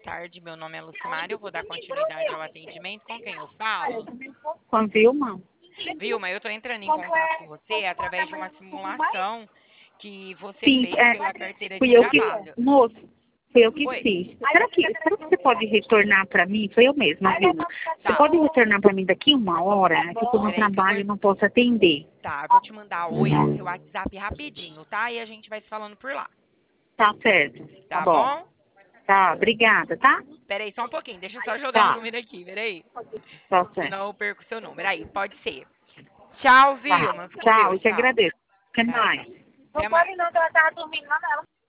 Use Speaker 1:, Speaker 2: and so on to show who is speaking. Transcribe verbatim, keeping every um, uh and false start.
Speaker 1: tarde. Meu nome é Lucimara, eu vou dar continuidade ao atendimento. Com quem eu falo?
Speaker 2: Com a Vilma.
Speaker 1: Vilma, eu estou entrando em contato com você através de uma simulação que você
Speaker 2: Sim,
Speaker 1: fez
Speaker 2: é,
Speaker 1: pela carteira de
Speaker 2: fui eu que,
Speaker 1: trabalho.
Speaker 2: moço, foi eu que
Speaker 1: Oi,
Speaker 2: fiz. Será que, será que você pode retornar para mim? Foi eu mesma, Vilma. Você
Speaker 1: tá.
Speaker 2: pode retornar para mim daqui uma hora? Que eu estou no
Speaker 1: Peraí que eu vou...
Speaker 2: trabalho e não posso atender.
Speaker 1: Tá, vou te mandar oi no seu WhatsApp rapidinho, tá? E a gente vai se falando por lá,
Speaker 2: Tá certo, tá
Speaker 1: tá
Speaker 2: bom.
Speaker 1: bom?
Speaker 2: Tá, obrigada, tá?
Speaker 1: Peraí só um pouquinho, deixa eu só jogar um
Speaker 2: Tá,
Speaker 1: número aqui, peraí.
Speaker 2: tá certo.
Speaker 1: Senão eu perco o seu número. Aí, pode ser. Tchau,
Speaker 2: Tá,
Speaker 1: Vilma. Fica com
Speaker 2: tchau, eu
Speaker 1: Deus.
Speaker 2: te
Speaker 1: Tchau.
Speaker 2: agradeço. Até
Speaker 1: Tchau.
Speaker 2: mais.
Speaker 1: Até mais.
Speaker 2: Não, que ela tava dormindo lá nela.